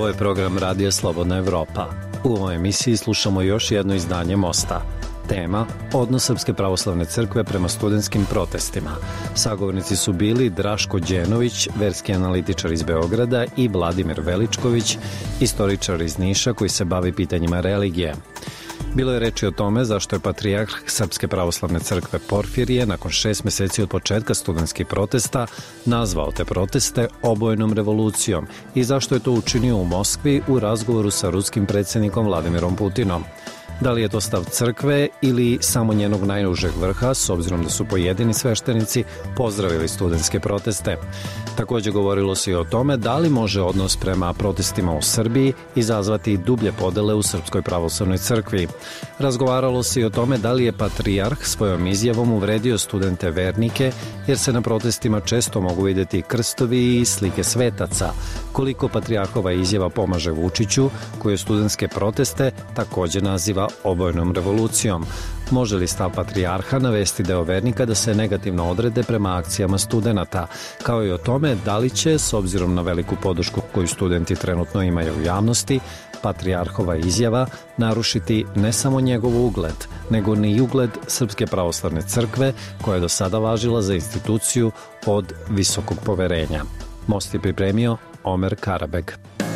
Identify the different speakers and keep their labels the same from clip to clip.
Speaker 1: Ovo je program Radija Slobodna Evropa. U ovoj emisiji slušamo još jedno izdanje Mosta. Tema – odnos Srpske pravoslavne crkve prema studentskim protestima. Sagovornici su bili Draško Đenović, verski analitičar iz Beograda, i Vladimir Veličković, istoričar iz Niša koji se bavi pitanjima religije. Bilo je reči o tome zašto je patrijarh Srpske pravoslavne crkve Porfirije nakon 6 meseci od početka studentskih protesta nazvao te proteste obojenom revolucijom i zašto je to učinio u Moskvi u razgovoru sa ruskim predsjednikom Vladimirom Putinom. Da li je to stav crkve ili samo njenog najužeg vrha, s obzirom da su pojedini sveštenici pozdravili studentske proteste? Također govorilo se i o tome da li može odnos prema protestima u Srbiji izazvati dublje podele u Srpskoj pravoslavnoj crkvi. Razgovaralo se i o tome da li je patrijarh svojom izjavom uvredio studente vernike, jer se na protestima često mogu vidjeti krstovi i slike svetaca. Koliko patrijarhova izjava pomaže Vučiću, koji studentske proteste također naziva obojenom revolucijom. Može li stav patrijarha navesti deo vernika da se negativno odrede prema akcijama studenata, kao i o tome da li će, s obzirom na veliku podršku koju studenti trenutno imaju u javnosti, patrijarhova izjava narušiti ne samo njegov ugled, nego ni ugled Srpske pravoslavne crkve, koja je do sada važila za instituciju od visokog poverenja. Most je pripremio Omer Karabeg.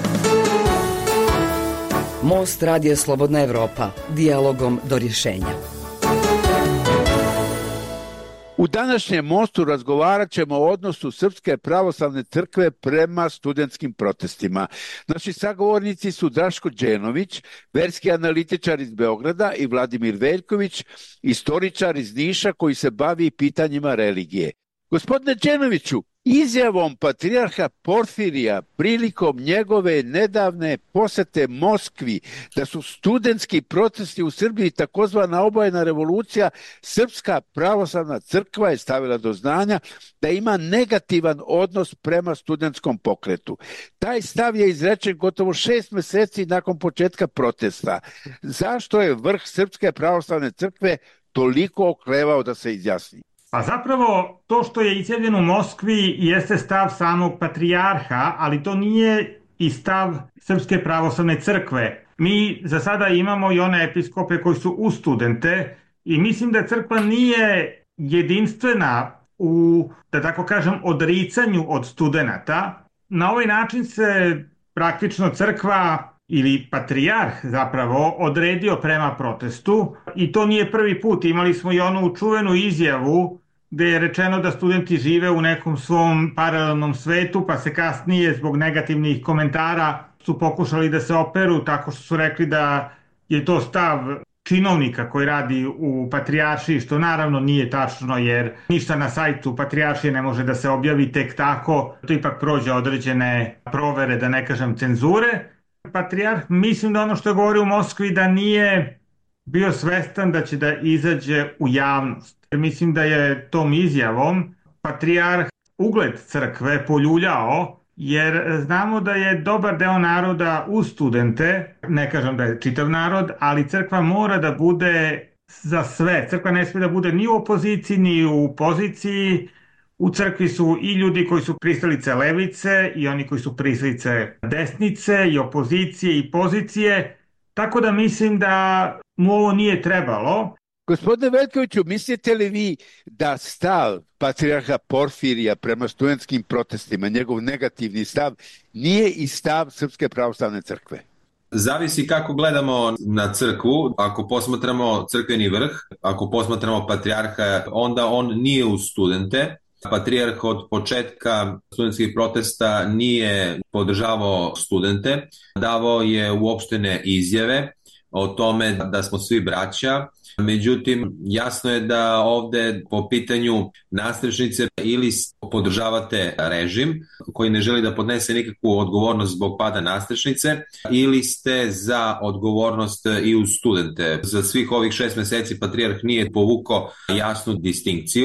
Speaker 2: Most Radija Slobodna Evropa, dijalogom do rješenja.
Speaker 3: U današnjem Mostu razgovarat ćemo o odnosu Srpske pravoslavne crkve prema studentskim protestima. Naši sagovornici su Draško Đenović, verski analitičar iz Beograda, i Vladimir Veljković, istoričar iz Niša koji se bavi pitanjima religije. Gospodine Đenoviću, izjavom patrijarha Porfirija prilikom njegove nedavne posete Moskvi da su studentski protesti u Srbiji takozvana obojena revolucija, Srpska pravoslavna crkva je stavila do znanja da ima negativan odnos prema studentskom pokretu. Taj stav je izrečen gotovo 6 meseci nakon početka protesta. Zašto je vrh Srpske pravoslavne crkve toliko oklevao da se izjasni?
Speaker 4: A zapravo to što je izjavljeno u Moskvi jeste stav samog patrijarha, ali to nije i stav Srpske pravoslavne crkve. Mi za sada imamo i one episkope koji su uz studente i mislim da crkva nije jedinstvena u, da tako kažem, odricanju od studenata. Na ovaj način se praktično crkva ili patrijarh zapravo odredio prema protestu i to nije prvi put. Imali smo i onu čuvenu izjavu gdje je rečeno da studenti žive u nekom svom paralelnom svetu, pa se kasnije zbog negativnih komentara su pokušali da se operu tako što su rekli da je to stav činovnika koji radi u patrijaršiji, što naravno nije tačno jer ništa na sajtu patrijaršije ne može da se objavi tek tako. To ipak prođe određene provere, da ne kažem cenzure. Patrijarh, mislim da ono što je govorio u Moskvi da nije bio svestan da će da izađe u javnost. Mislim da je tom izjavom patrijarh ugled crkve poljuljao, jer znamo da je dobar deo naroda uz studente, ne kažem da je čitav narod, ali crkva mora da bude za sve. Crkva ne smije da bude ni u opoziciji, ni u poziciji. U crkvi su i ljudi koji su pristalice levice i oni koji su pristalice desnice i opozicije i pozicije, tako da mislim da mu ovo nije trebalo.
Speaker 3: Gospodine Veljkoviću, mislite li vi da stav patrijarha Porfirija prema studentskim protestima, njegov negativni stav, nije i stav Srpske pravoslavne crkve?
Speaker 5: Zavisi kako gledamo na crkvu. Ako posmatramo crkveni vrh, ako posmatramo patrijarha, onda on nije uz studente. Patrijarh od početka studentskih protesta nije podržavao studente, davao je uopštene izjave o tome da smo svi braća. Međutim, jasno je da ovde po pitanju nastrešnice ili podržavate režim koji ne želi da podnese nikakvu odgovornost zbog pada nastrešnice ili ste za odgovornost i uz studente. Za svih ovih 6 meseci patrijarh nije povukao jasnu distinkciju.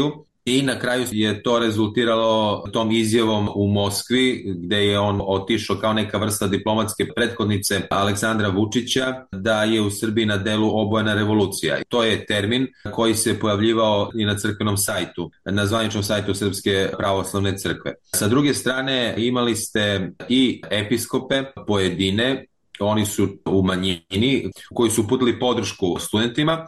Speaker 5: I na kraju je to rezultiralo tom izjavom u Moskvi, gde je on otišao kao neka vrsta diplomatske prethodnice Aleksandra Vučića, da je u Srbiji na delu obojena revolucija. To je termin koji se pojavljivao i na crkvenom sajtu, na zvaničnom sajtu Srpske pravoslavne crkve. Sa druge strane, imali ste i episkope pojedine, oni su u manjini, koji su uputili podršku studentima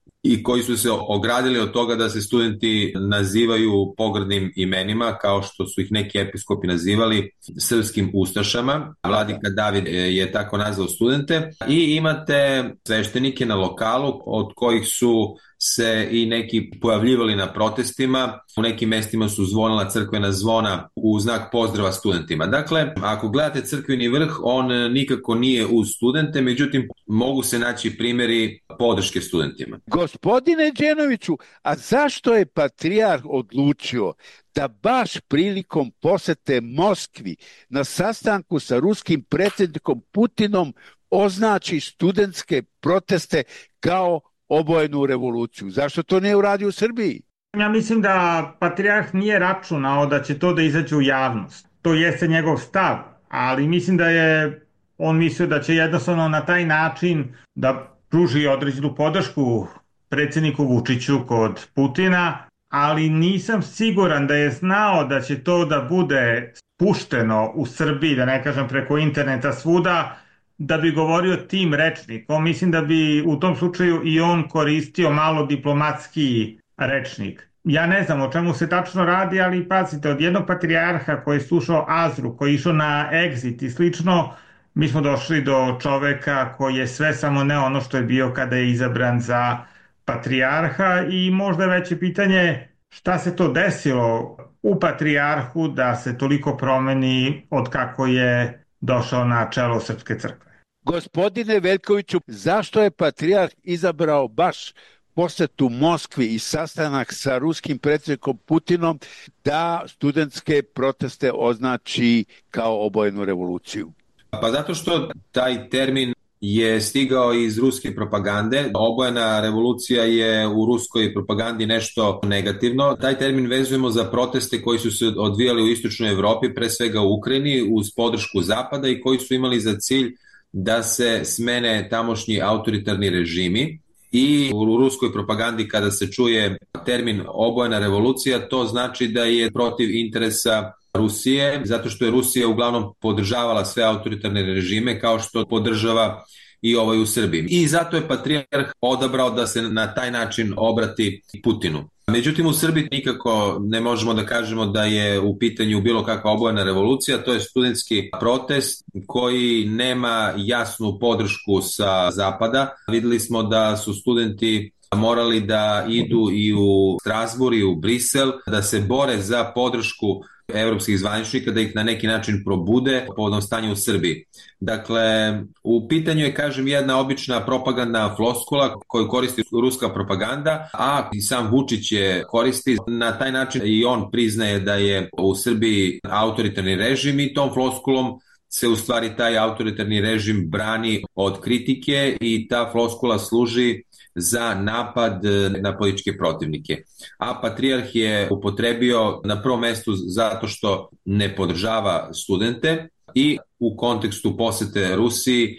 Speaker 5: i koji su se ogradili od toga da se studenti nazivaju pogrdnim imenima, kao što su ih neki episkopi nazivali srpskim ustašama. Vladika David je tako nazvao studente. I imate sveštenike na lokalu, od kojih su se i neki pojavljivali na protestima. U nekim mestima su zvonila crkvena zvona u znak pozdrava studentima. Dakle, ako gledate crkveni vrh, on nikako nije uz studente, međutim, mogu se naći primjeri podrške studentima.
Speaker 3: Gospodine Đenoviću, a zašto je patrijarh odlučio da baš prilikom posete Moskvi na sastanku sa ruskim predsjednikom Putinom označi studentske proteste kao obojenu revoluciju? Zašto to ne uradi u Srbiji?
Speaker 4: Ja mislim da patrijarh nije računao da će to da izađe u javnost. To jeste njegov stav, ali mislim da je on mislio da će jednostavno na taj način da pruži određenu podršku predsjedniku Vučiću kod Putina, ali nisam siguran da je znao da će to da bude pušteno u Srbiji, da ne kažem preko interneta svuda, da bi govorio tim rečnikom. Mislim da bi u tom slučaju i on koristio malo diplomatski rečnik. Ja ne znam o čemu se tačno radi, ali pazite, od jednog patrijarha koji je slušao Azru, koji je išao na Exit i slično, mi smo došli do čoveka koji je sve samo ne ono što je bio kada je izabran za patrijarha i možda je veće pitanje šta se to desilo u patrijarhu da se toliko promeni od kako je došao na čelo Srpske crkve.
Speaker 3: Gospodine Veljkoviću, zašto je patrijarh izabrao baš posetu Moskvi i sastanak sa ruskim predsjednikom Putinom da studentske proteste označi kao obojenu revoluciju?
Speaker 5: Pa zato što taj termin je stigao iz ruske propagande. Obojena revolucija je u ruskoj propagandi nešto negativno. Taj termin vezujemo za proteste koji su se odvijali u istočnoj Evropi, pre svega u Ukrajini, uz podršku Zapada i koji su imali za cilj da se smene tamošnji autoritarni režimi. I u ruskoj propagandi kada se čuje termin obojena revolucija, to znači da je protiv interesa Rusije, zato što je Rusija uglavnom podržavala sve autoritarne režime kao što podržava i ovaj u Srbiji. I zato je patrijarh odabrao da se na taj način obrati Putinu. Međutim, u Srbiji nikako ne možemo da kažemo da je u pitanju bilo kakva obojena revolucija, to je studentski protest koji nema jasnu podršku sa Zapada. Videli smo da su studenti morali da idu i u Strasbourg i u Brisel, da se bore za podršku evropskih zvaničnika, da ih na neki način probude povodom stanja u Srbiji. Dakle, u pitanju je, kažem, jedna obična propagandna floskula koju koristi ruska propaganda, a i sam Vučić je koristi. Na taj način i on priznaje da je u Srbiji autoritarni režim i tom floskulom se u stvari taj autoritarni režim brani od kritike i ta floskula služi za napad na političke protivnike. A patrijarh je upotrebio na prvom mestu zato što ne podržava studente i u kontekstu posete Rusiji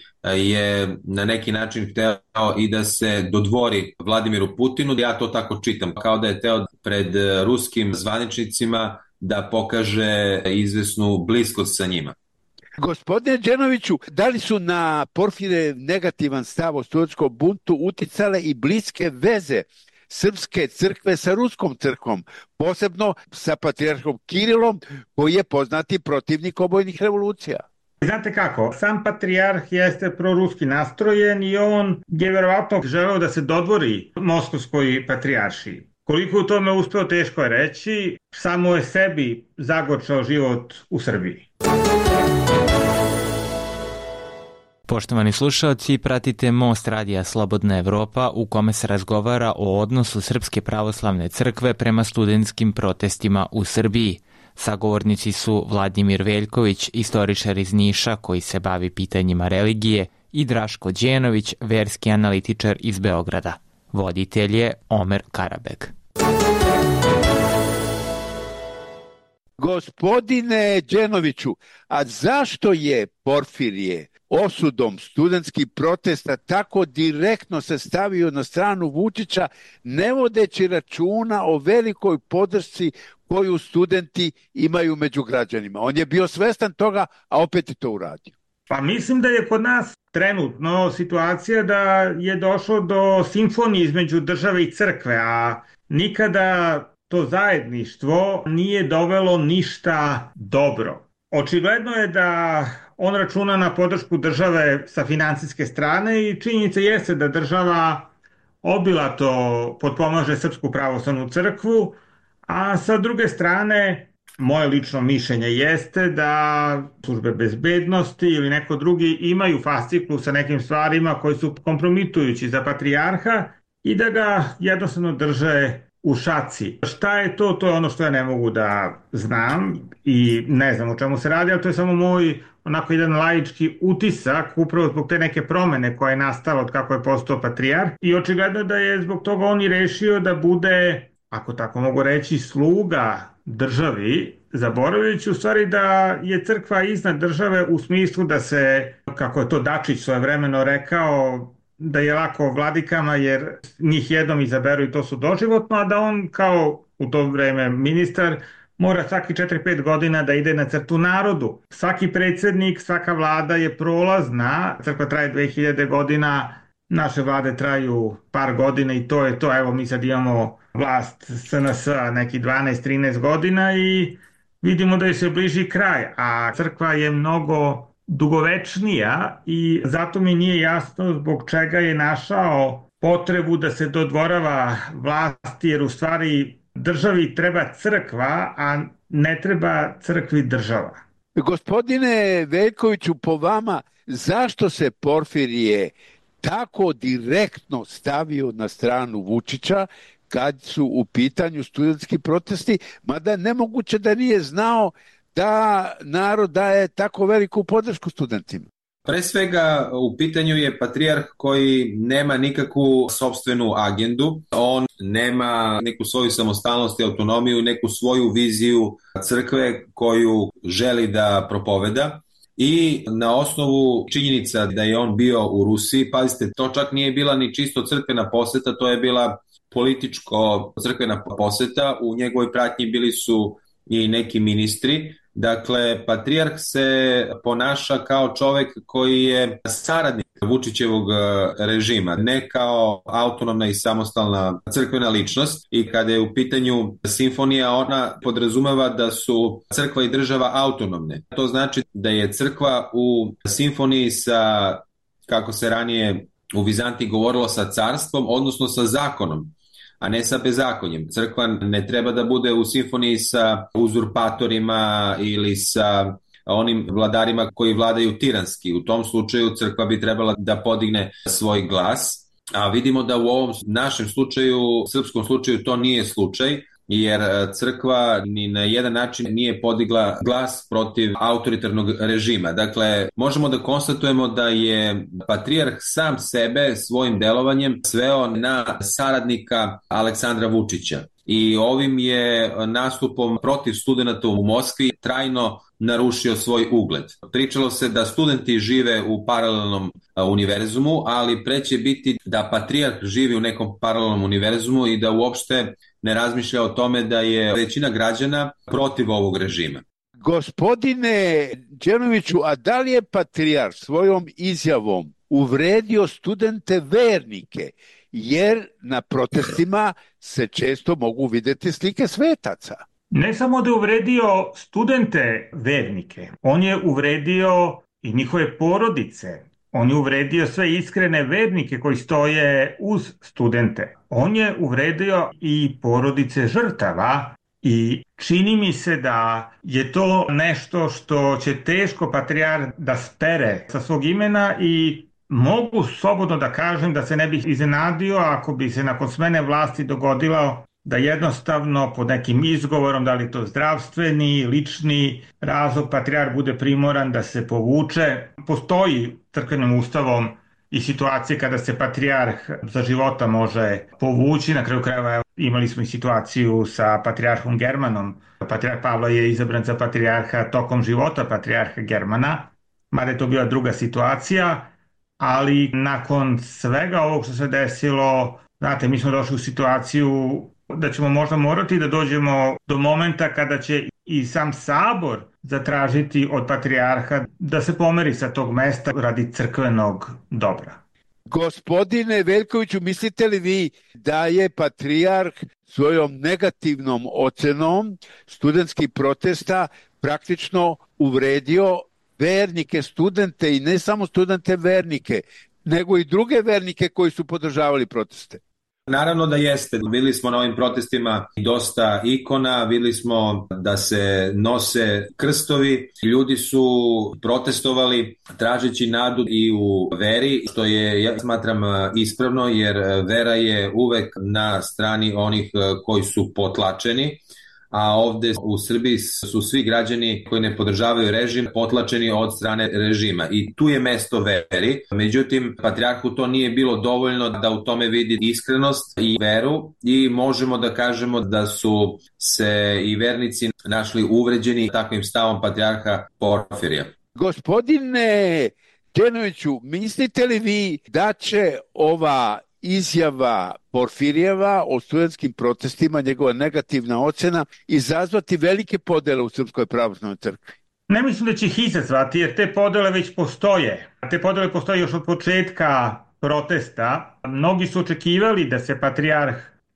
Speaker 5: je na neki način hteo i da se dodvori Vladimiru Putinu. Ja to tako čitam, kao da je hteo pred ruskim zvaničnicima da pokaže izvesnu bliskost sa njima.
Speaker 3: Gospodine Đenoviću, da li su na Porfirije negativan stav o studentskom buntu uticale i bliske veze Srpske crkve sa Ruskom crkvom, posebno sa patrijarhom Kirilom, koji je poznati protivnik obojnih revolucija?
Speaker 4: Znate kako, sam patrijarh jeste proruski nastrojen i on je verovatno želeo da se dodvori Moskovskoj patrijaršiji. Koliko u tome uspeo, teško je reći, samo je sebi zagorčao život u Srbiji.
Speaker 6: Poštovani slušaoci, pratite Most radija Slobodna Evropa u kome se razgovara o odnosu Srpske pravoslavne crkve prema studentskim protestima u Srbiji. Sagovornici su Vladimir Veljković, istoričar iz Niša koji se bavi pitanjima religije, i Draško Đenović, verski analitičar iz Beograda. Voditelj je Omer Karabeg.
Speaker 3: Gospodine Đenoviću, a zašto je Porfirije osudom studentskih protesta tako direktno se stavio na stranu Vučića, ne vodeći računa o velikoj podršci koju studenti imaju među građanima? On je bio svestan toga, a opet je to uradio.
Speaker 4: Pa mislim da je kod nas trenutno situacija da je došlo do simfonije između države i crkve, a nikada to zajedništvo nije dovelo ništa dobro. Očigledno je da on računa na podršku države sa financijske strane i činjenica jeste da država obilato potpomaže Srpsku pravoslavnu crkvu, a sa druge strane moje lično mišljenje jeste da službe bezbednosti ili neko drugi imaju fasciklu sa nekim stvarima koji su kompromitujući za patrijarha i da ga jednostavno drže u šaci. Šta je to? To je ono što ja ne mogu da znam i ne znam o čemu se radi, ali to je samo moj onako jedan laički utisak upravo zbog te neke promene koja je nastala od kako je postao patrijarh i očigledno da je zbog toga on i rešio da bude, ako tako mogu reći, sluga državi, zaboravljajući u stvari da je crkva iznad države u smislu da se, kako je to Dačić svojevremeno rekao, da je lako vladikama jer njih jednom izaberu i to su doživotno, a da on kao u to vreme ministar mora svaki 4-5 godina da ide na crtu narodu. Svaki predsjednik, svaka vlada je prolazna, crkva traje 2000 godina, naše vlade traju par godina i to je to. Evo mi sad imamo vlast SNS neki 12-13 godina i vidimo da je se bliži kraj, a crkva je mnogo dugovečnija i zato mi nije jasno zbog čega je našao potrebu da se dodvorava vlasti, jer u stvari državi treba crkva, a ne treba crkvi država.
Speaker 3: Gospodine Veljkoviću, po vama, zašto se Porfirije tako direktno stavio na stranu Vučića kad su u pitanju studentski protesti, mada nemoguće da nije znao da narod daje tako veliku podršku studentima?
Speaker 5: Pre svega u pitanju je patrijarh koji nema nikakvu sopstvenu agendu, on nema neku svoju samostalnost i autonomiju, neku svoju viziju crkve koju želi da propoveda. I na osnovu činjenica da je on bio u Rusiji, pazite, to čak nije bila ni čisto crkvena poseta, to je bila političko-crkvena poseta, u njegovoj pratnji bili su i neki ministri. Dakle, patrijarh se ponaša kao čovek koji je saradnik Vučićevog režima, ne kao autonomna i samostalna crkvena ličnost. I kada je u pitanju simfonija, ona podrazumeva da su crkva i država autonomne. To znači da je crkva u simfoniji sa, kako se ranije u Vizantiji govorilo, sa carstvom, odnosno sa zakonom, a ne sa bezakonjem. Crkva ne treba da bude u simfoniji sa uzurpatorima ili sa onim vladarima koji vladaju tiranski. U tom slučaju crkva bi trebala da podigne svoj glas, a vidimo da u ovom našem slučaju, srpskom slučaju, to nije slučaj, jer crkva ni na jedan način nije podigla glas protiv autoritarnog režima. Dakle, možemo da konstatujemo da je patrijarh sam sebe svojim delovanjem sveo na saradnika Aleksandra Vučića. I ovim je nastupom protiv studenata u Moskvi trajno narušio svoj ugled. Pričalo se da studenti žive u paralelnom univerzumu, ali pre će biti da patrijarh živi u nekom paralelnom univerzumu i da uopšte ne razmišlja o tome da je većina građana protiv ovog režima.
Speaker 3: Gospodine Đenoviću, a da li je patrijarh svojom izjavom uvredio studente vernike? Jer na protestima se često mogu videti slike svetaca.
Speaker 4: Ne samo da je uvredio studente vernike, on je uvredio i njihove porodice. On je uvredio sve iskrene vernike koji stoje uz studente. On je uvredio i porodice žrtava i čini mi se da je to nešto što će teško patrijarh da spere sa svog imena i mogu slobodno da kažem da se ne bih iznenadio ako bi se nakon smene vlasti dogodilo da jednostavno pod nekim izgovorom, da li to zdravstveni, lični razlog, patrijarh bude primoran da se povuče. Postoji crkvenim ustavom i situacije kada se patrijarh za života može povući. Na kraju krajeva imali smo i situaciju sa patrijarhom Germanom. Patrijarh Pavle je izabran za patrijarha tokom života patrijarha Germana, mada je to bila druga situacija, ali nakon svega ovog što se desilo, znate, mi smo došli u situaciju da ćemo možda morati da dođemo do momenta kada će i sam sabor zatražiti od patrijarha da se pomeri sa tog mesta radi crkvenog dobra.
Speaker 3: Gospodine Veljkoviću, mislite li vi da je patrijarh svojom negativnom ocenom studentskih protesta praktično uvredio vernike, studente i ne samo studente vernike, nego i druge vernike koji su podržavali proteste?
Speaker 5: Naravno da jeste. Videli smo na ovim protestima dosta ikona, videli smo da se nose krstovi. Ljudi su protestovali tražeći nadu i u veri, što je, ja smatram, ispravno, jer vera je uvek na strani onih koji su potlačeni. A ovde u Srbiji su svi građani koji ne podržavaju režim potlačeni od strane režima i tu je mesto veri. Međutim, patrijarhu to nije bilo dovoljno da u tome vidi iskrenost i veru i možemo da kažemo da su se i vernici našli uvređeni takvim stavom patrijarha Porfirija.
Speaker 3: Gospodine Đenoviću, mislite li vi da će ova izjava Porfirijeva o studentskim protestima, njegova negativna ocena, izazvati velike podele u Srpskoj pravoslavnoj crkvi?
Speaker 4: Ne mislim da će ih izazvati, jer te podele već postoje. Te podele postoje još od početka protesta. Mnogi su očekivali da se patrijarh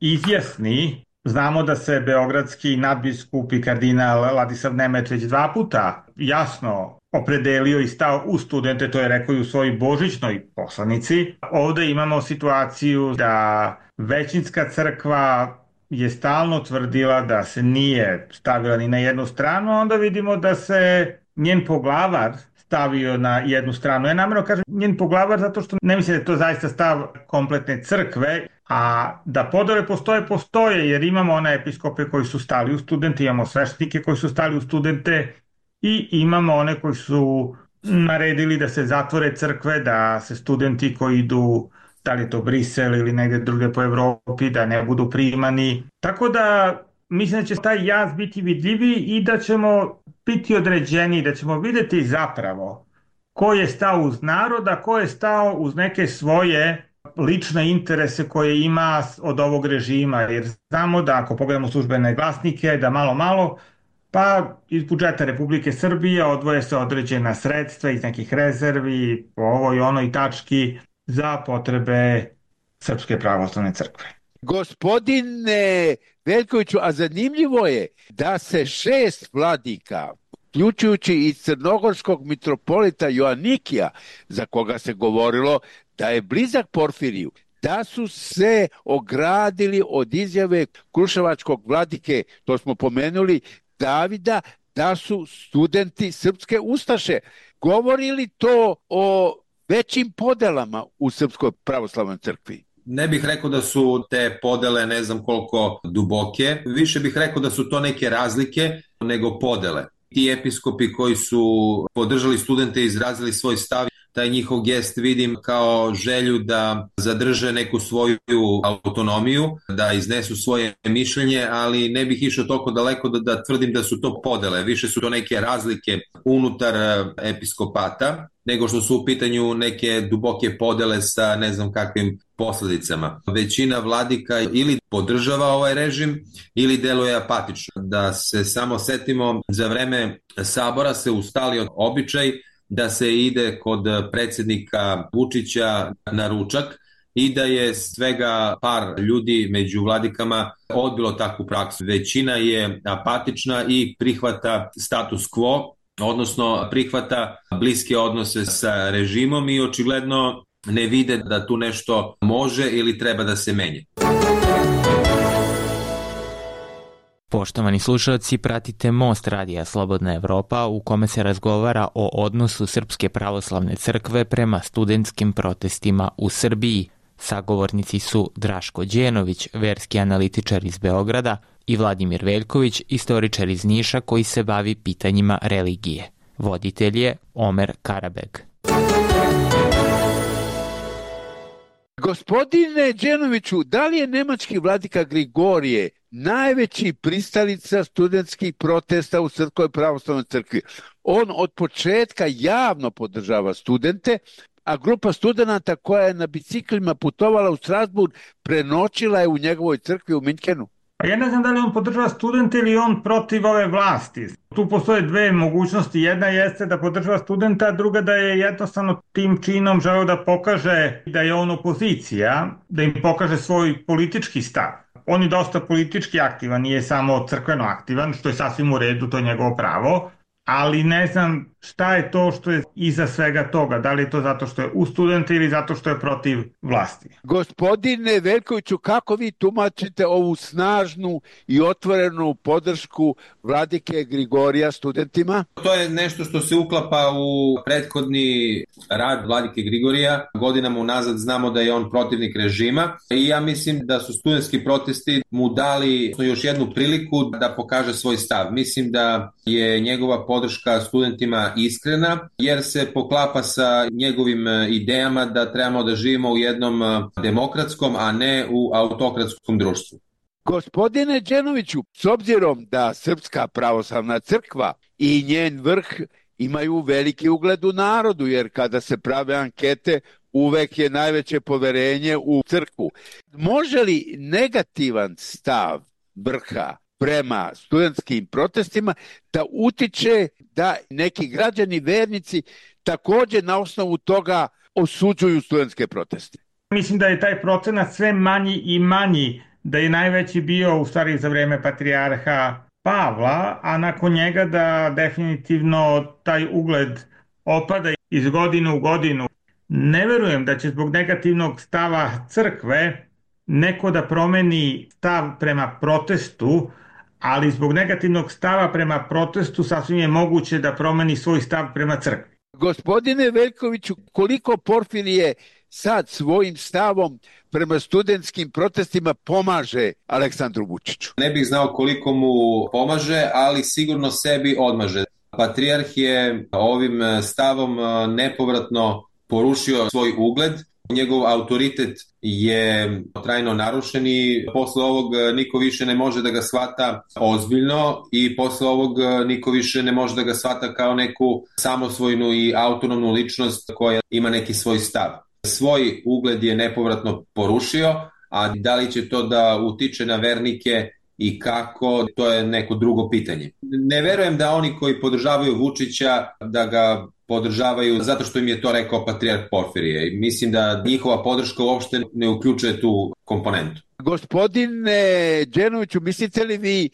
Speaker 4: izjasni. Znamo da se beogradski nadbiskup i kardinal Ladislav Nemec već 2 puta jasno opredelio i stao u studente, to je rekao i u svojoj božićnoj poslanici. Ovde imamo situaciju da većinska crkva je stalno tvrdila da se nije stavila ni na jednu stranu, a onda vidimo da se njen poglavar stavio na jednu stranu. Ja namerno kažem njen poglavar zato što ne mislim da je to zaista stav kompletne crkve, a da podele postoje, jer imamo one episkope koji su stali u studente, imamo sveštenike koji su stali u studente i imamo one koji su naredili da se zatvore crkve, da se studenti koji idu, da li je to Brisel ili negde druge po Evropi, da ne budu primani. Tako da mislim da će taj jaz biti vidljiviji i da ćemo biti određeni, da ćemo videti zapravo ko je stao uz naroda, ko je stao uz neke svoje lične interese koje ima od ovog režima. Jer znamo da ako pogledamo službene glasnike, da malo pa iz budžeta Republike Srbije odvoje se određena sredstva iz nekih rezervi, po ovoj onoj tački za potrebe Srpske pravoslavne crkve.
Speaker 3: Gospodine Veljkoviću, a zanimljivo je da se 6 vladika, uključujući i crnogorskog mitropolita Joanikija, za koga se govorilo da je blizak Porfiriju, da su se ogradili od izjave kruševačkog vladike, to smo pomenuli, Davida, da su studenti srpske ustaše. Govori li to o većim podelama u Srpskoj pravoslavnoj crkvi?
Speaker 5: Ne bih rekao da su te podele ne znam koliko duboke, više bih rekao da su to neke razlike nego podele. Ti episkopi koji su podržali studente i izrazili svoj stav, taj njihov gest vidim kao želju da zadrže neku svoju autonomiju, da iznesu svoje mišljenje, ali ne bih išao toliko daleko da tvrdim da su to podele. Više su to neke razlike unutar episkopata, nego što su u pitanju neke duboke podele sa ne znam kakvim posledicama. Većina vladika ili podržava ovaj režim ili deluje apatično. Da se samo setimo, za vreme sabora se ustalio običaj da se ide kod predsjednika Vučića na ručak i da je svega par ljudi među vladikama odbilo takvu praksu. Većina je apatična i prihvata status quo, odnosno prihvata bliske odnose sa režimom i očigledno ne vide da tu nešto može ili treba da se menja.
Speaker 6: Poštovani slušalci, pratite Most radija Slobodna Evropa u kome se razgovara o odnosu Srpske pravoslavne crkve prema studentskim protestima u Srbiji. Sagovornici su Draško Đenović, verski analitičar iz Beograda, i Vladimir Veljković, istoričar iz Niša koji se bavi pitanjima religije. Voditelj je Omer Karabeg.
Speaker 3: Gospodine Đenoviću, da li je nemački vladika Grigorije najveći pristalica studentskih protesta u Srpskoj pravoslavnoj crkvi? On od početka javno podržava studente, a grupa studenata koja je na biciklima putovala u Strasburg prenoćila je u njegovoj crkvi u Minhenu.
Speaker 4: Ja ne znam da li on podržava studente ili on protiv ove vlasti. Tu postoje dve mogućnosti. Jedna jeste da podržava studenta, a druga da je jednostavno tim činom želeo da pokaže da je on opozicija, da im pokaže svoj politički stav. On je dosta politički aktivan, nije samo crkveno aktivan, što je sasvim u redu, to je njegovo pravo. Ali ne znam šta je to što je iza svega toga. Da li je to zato što je u studente ili zato što je protiv vlasti?
Speaker 3: Gospodine Veljkoviću, kako vi tumačite ovu snažnu i otvorenu podršku vladike Grigorija studentima?
Speaker 5: To je nešto što se uklapa u prethodni rad vladike Grigorija. Godinama unazad znamo da je on protivnik režima i ja mislim da su studentski protesti mu dali još jednu priliku da pokaže svoj stav. Mislim da je njegova podrška studentima iskrena, jer se poklapa sa njegovim idejama da trebamo da živimo u jednom demokratskom, a ne u autokratskom društvu.
Speaker 3: Gospodine Đenoviću, s obzirom da Srpska pravoslavna crkva i njen vrh imaju veliki ugled u narodu, jer kada se prave ankete, uvek je najveće poverenje u crkvu. Može li negativan stav vrha prema studentskim protestima da utiče da neki građani, vernici takođe na osnovu toga osuđuju studentske proteste?
Speaker 4: Mislim da je taj procenat sve manji i manji, da je najveći bio u stvari za vreme patrijarha Pavla, a nakon njega da definitivno taj ugled opada iz godine u godinu. Ne verujem da će zbog negativnog stava crkve neko da promeni stav prema protestu, ali zbog negativnog stava prema protestu sasvim je moguće da promeni svoj stav prema crkvi.
Speaker 3: Gospodine Veljkoviću, koliko Porfirije sad svojim stavom prema studentskim protestima pomaže Aleksandru Vučiću?
Speaker 5: Ne bih znao koliko mu pomaže, ali sigurno sebi odmaže. Patrijarh je ovim stavom nepovratno porušio svoj ugled. Njegov autoritet je trajno narušen i posle ovog niko više ne može da ga shvata ozbiljno i posle ovog niko više ne može da ga shvata kao neku samosvojnu i autonomnu ličnost koja ima neki svoj stav. Svoj ugled je nepovratno porušio, a da li će to da utiče na vernike i kako, to je neko drugo pitanje. Ne verujem da oni koji podržavaju Vučića da ga podržavaju zato što im je to rekao patrijarh Porfirije. Mislim da njihova podrška uopšte ne uključuje tu komponentu.
Speaker 3: Gospodine Đenoviću, mislite li vi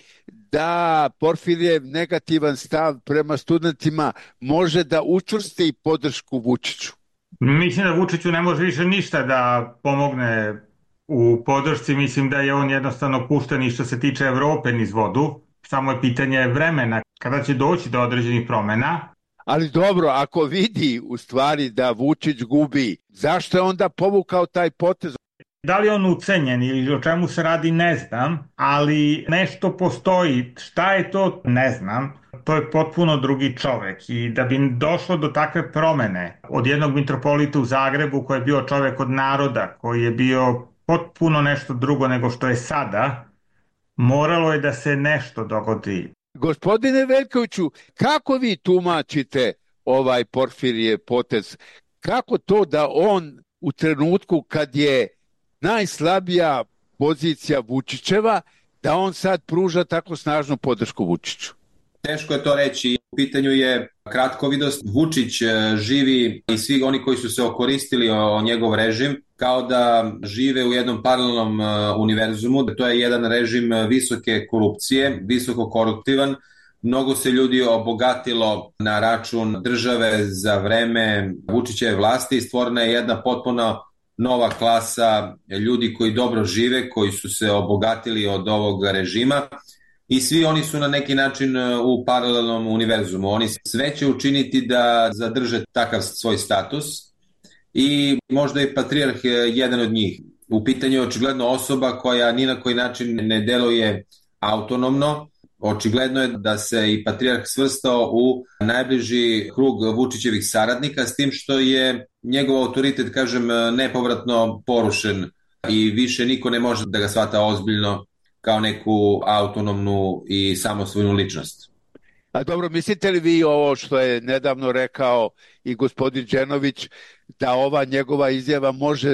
Speaker 3: da Porfirijev negativan stav prema studentima može da učvrsti podršku Vučiću?
Speaker 4: Mislim da Vučiću ne može više ništa da pomogne u podršci. Mislim da je on jednostavno pušten i što se tiče Evrope niz vodu. Samo je pitanje vremena kada će doći do određenih promena.
Speaker 3: Ali dobro, ako vidi u stvari da Vučić gubi, zašto je onda povukao taj potez?
Speaker 4: Da li je on ucenjen ili o čemu se radi ne znam, ali nešto postoji. Šta je to ne znam. To je potpuno drugi čovek i da bi došlo do takve promene od jednog mitropolita u Zagrebu koji je bio čovek od naroda, koji je bio potpuno nešto drugo nego što je sada, moralo je da se nešto dogodi.
Speaker 3: Gospodine Veljkoviću, kako vi tumačite ovaj Porfirijev potez? Kako to da on u trenutku kad je najslabija pozicija Vučićeva, da on sad pruža tako snažnu podršku Vučiću?
Speaker 5: Teško je to reći. U pitanju je kratkovidost. Vučić živi i svi oni koji su se okoristili o njegov režim kao da žive u jednom paralelnom univerzumu. To je jedan režim visoke korupcije, visoko koruptivan. Mnogo se ljudi obogatilo na račun države za vreme Vučićeve vlasti i stvorena je jedna potpuno nova klasa ljudi koji dobro žive, koji su se obogatili od ovog režima. I svi oni su na neki način u paralelnom univerzumu. Oni sve će učiniti da zadrže takav svoj status i možda je patrijarh jedan od njih. U pitanju je očigledno osoba koja ni na koji način ne deluje autonomno Očigledno je da se i patrijarh svrstao u najbliži krug Vučićevih saradnika, s tim što je njegov autoritet, kažem, nepovratno porušen i više niko ne može da ga shvata ozbiljno kao neku autonomnu i samosvojnu ličnost.
Speaker 3: A dobro, mislite li vi ovo što je nedavno rekao i gospodin Đenović, da ova njegova izjava može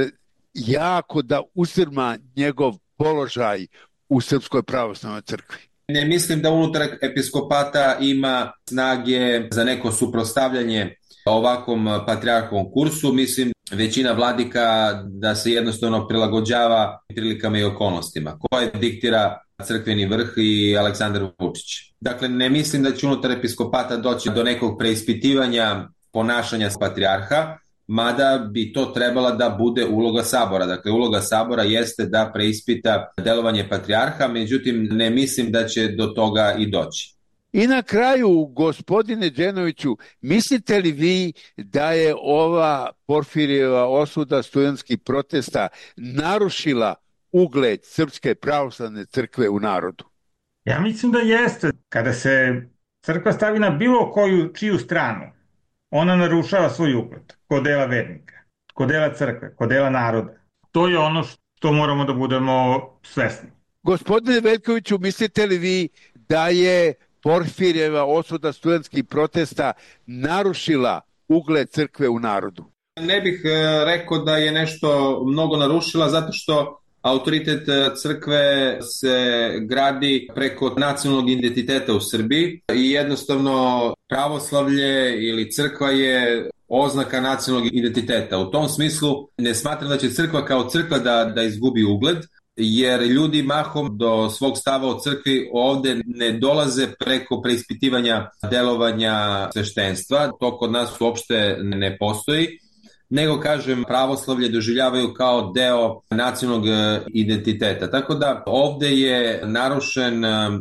Speaker 3: jako da usrma njegov položaj u Srpskoj pravoslavnoj crkvi?
Speaker 5: Ne mislim da unutar episkopata ima snage za neko suprotstavljanje ovakvom patrijarhovom kursu. Mislim, većina vladika da se jednostavno prilagođava prilikama i okolnostima koje diktira crkveni vrh i Aleksandar Vučić. Dakle, ne mislim da će unutar episkopata doći do nekog preispitivanja ponašanja patrijarha, mada bi to trebala da bude uloga Sabora. Dakle, uloga Sabora jeste da preispita delovanje patrijarha, međutim, ne mislim da će do toga i doći.
Speaker 3: I na kraju, gospodine Đenoviću, mislite li vi da je ova Porfirijeva osuda studentskih protesta narušila ugled Srpske pravoslavne crkve u narodu?
Speaker 4: Ja mislim da jeste. Kada se crkva stavi na bilo čiju stranu, ona narušava svoj ugled kod dela vernika, kod dela crkve, kod dela naroda. To je ono što moramo da budemo svesni.
Speaker 3: Gospodine Veljkoviću, mislite li vi da je Porfirijeva osuda studentskih protesta narušila ugled crkve u narodu?
Speaker 5: Ne bih rekao da je nešto mnogo narušila, zato što autoritet crkve se gradi preko nacionalnog identiteta u Srbiji i jednostavno pravoslavlje ili crkva je oznaka nacionalnog identiteta. U tom smislu ne smatram da će crkva kao crkva da izgubi ugled, jer ljudi mahom do svog stava o crkvi ovde ne dolaze preko preispitivanja delovanja sveštenstva. To kod nas uopšte ne postoji, nego, kažem, pravoslavlje doživljavaju kao deo nacionalnog identiteta. Tako da ovde je narušen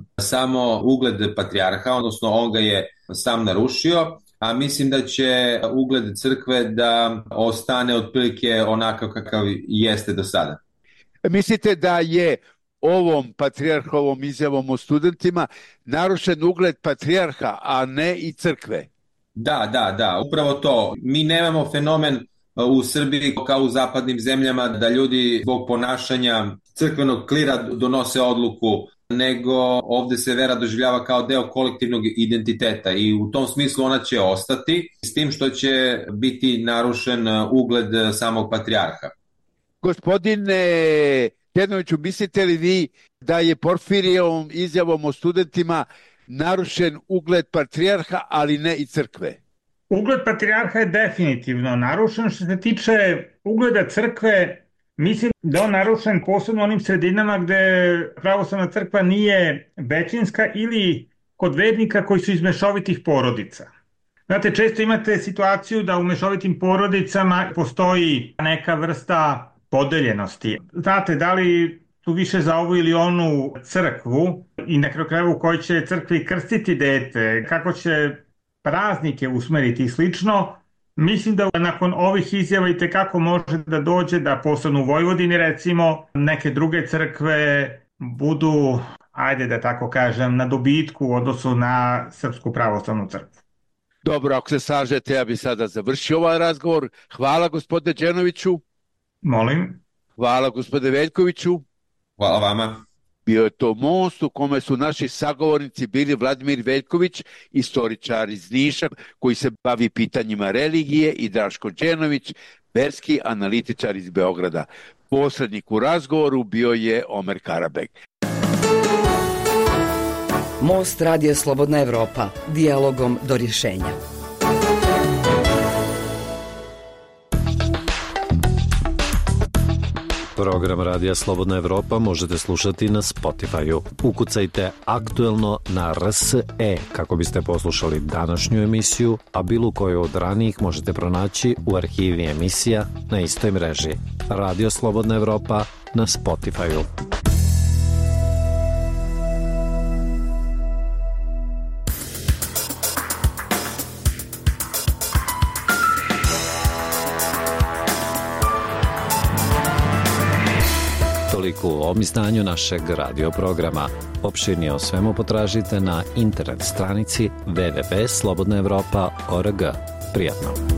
Speaker 5: samo ugled patrijarha, odnosno on ga je sam narušio, a mislim da će ugled crkve da ostane otprilike onakav kakav jeste do sada.
Speaker 3: Mislite da je ovom patrijarhovom izjavom o studentima narušen ugled patrijarha, a ne i crkve?
Speaker 5: Da, upravo to. Mi nemamo fenomen u Srbiji kao u zapadnim zemljama da ljudi zbog ponašanja crkvenog klira donose odluku, nego ovde se vera doživljava kao deo kolektivnog identiteta i u tom smislu ona će ostati, s tim što će biti narušen ugled samog patrijarha.
Speaker 3: Gospodine Đenoviću, mislite li vi da je Porfirijevom izjavom o studentima narušen ugled patrijarha, ali ne i crkve?
Speaker 4: Ugled patrijarha je definitivno narušen. Što se tiče ugleda crkve, mislim da on narušen posebno onim sredinama gde pravoslavna crkva nije većinska ili kod vernika koji su iz mešovitih porodica. Znate, često imate situaciju da u mešovitim porodicama postoji neka vrsta podeljenosti. Znate, da li su više za ovu ili onu crkvu i na kraju krajeva u kojoj će crkvi krstiti dete, kako će praznike usmeriti i slično. Mislim da nakon ovih izjava i tekako može da dođe da posebno u Vojvodini, recimo, neke druge crkve budu, ajde da tako kažem, na dobitku u odnosu na Srpsku pravoslavnu crkvu.
Speaker 3: Dobro, ako se slažete, ja bih sada završio ovaj razgovor. Hvala, gospodine Đenoviću.
Speaker 4: Molim.
Speaker 3: Hvala, gospodine Veljkoviću.
Speaker 5: Hvala vama.
Speaker 3: Bio je to most u kome su naši sagovornici bili Vladimir Veljković, istoričar iz Niša koji se bavi pitanjima religije, i Draško Đenović, verski analitičar iz Beograda. Posrednik u razgovoru bio je Omer Karabeg.
Speaker 2: Most Radija Slobodna Evropa, dijalogom do rješenja.
Speaker 1: Program Radija Slobodna Evropa možete slušati na Spotify-u. Ukucajte Aktuelno na RSE kako biste poslušali današnju emisiju, a bilo koju od ranijih možete pronaći u arhivi emisija na istoj mreži. Radio Slobodna Evropa na Spotify-u. u ovom izdanju našeg radio programa. Opširnije o svemu potražite na internet stranici www.slobodnaevropa.org. Prijatno!